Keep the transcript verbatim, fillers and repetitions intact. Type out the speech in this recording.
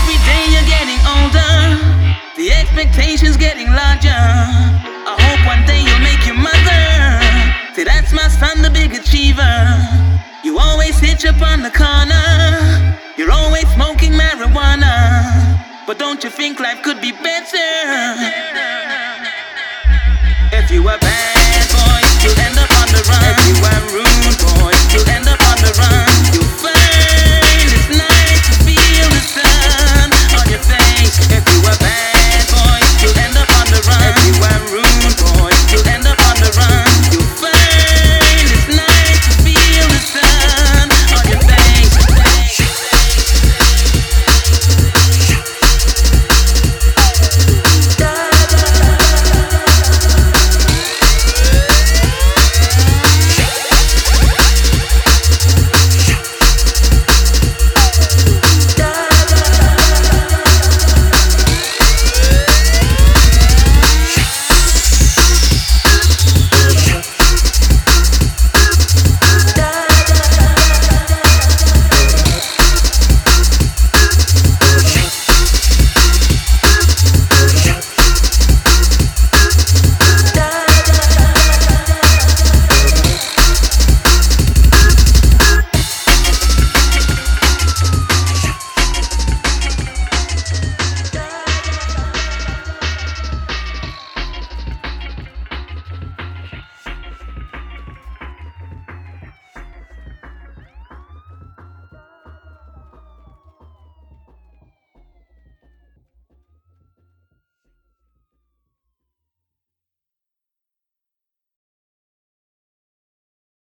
Every day you're getting older, the expectations getting larger. I hope one day you'll make your mother say, that's my son, the big achiever. You always hitch up on the corner, you're always smoking marijuana, but don't you think life could be better? If you a bad boy, you'll end up on the run.